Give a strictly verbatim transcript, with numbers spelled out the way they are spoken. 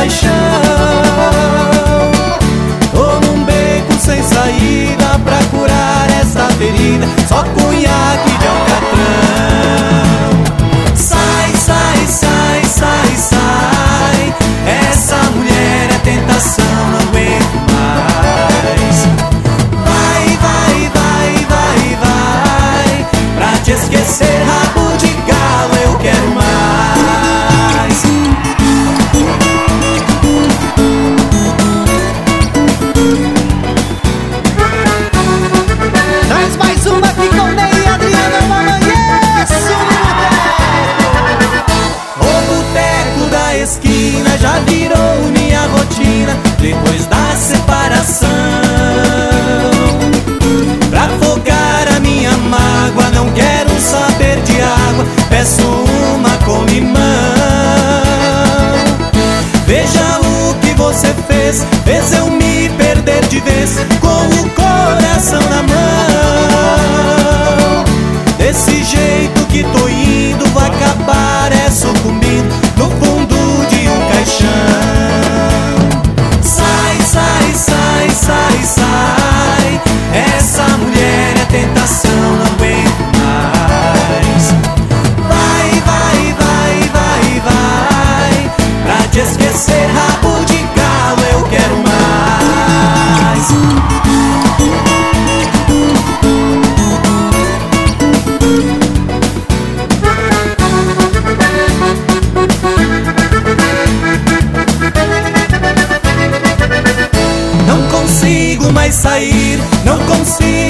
paixão. Tô num beco sem saída, pra curar esta ferida, só cunhaque de alcatrão. Sai, sai, sai, sai, sai, essa mulher é tentação, não aguento mais. Vai, vai, vai, vai, vai, pra te esquecer, rabo de galo, eu quero mais. Traz mais uma aqui com Ney e Adriana, amanheço O boteco da esquina já virou minha rotina depois da separação. Pra afogar a minha mágoa, não quero saber de água, peço uma com limão. Veja o que você fez, fez eu me perder de vez, com o coração na mão. Desse jeito que tô indo, vai acabar é sucumbindo no fundo de um caixão. Sai, sai, sai, sai, sai, essa mulher é tentação, não aguento mais. Vai, vai, vai, vai, vai, pra te esquecer, rabo de galo, eu quero mais. Não consigo mais sair, não consigo